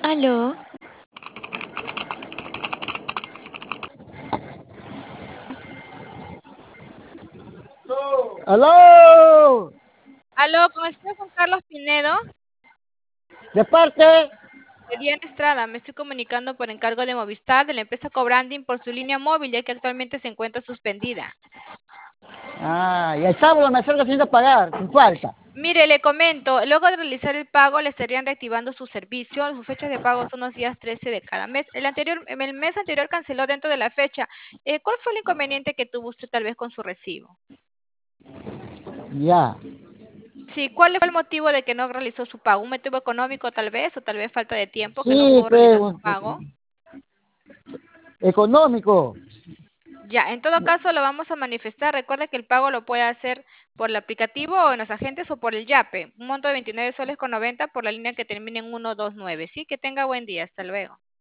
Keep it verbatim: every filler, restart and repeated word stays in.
Aló, ¡Aló! Aló, con el señor Juan Carlos Pinedo, ¿De parte? de Diana Estrada, me estoy comunicando por encargo de Movistar, de la empresa Cobranding, por su línea móvil, ya que actualmente se encuentra suspendida. Ah, y el sábado me acerco sin pagar, sin falta. Mire, le comento, luego de realizar el pago, le estarían reactivando su servicio. Sus fechas de pago son los días trece de cada mes. El anterior, el mes anterior canceló dentro de la fecha. Eh, ¿cuál fue el inconveniente que tuvo usted tal vez con su recibo? Ya. Sí, ¿cuál fue el motivo de que no realizó su pago? ¿Un motivo económico tal vez, o tal vez falta de tiempo que no Sí, pudo realizar pero su pago? económico. Ya, en todo caso lo vamos a manifestar. Recuerda que el pago lo puede hacer por el aplicativo o en los agentes o por el YAPE. Un monto de veintinueve soles con noventa por la línea que termina en ciento veintinueve. Sí, que tenga buen día. Hasta luego.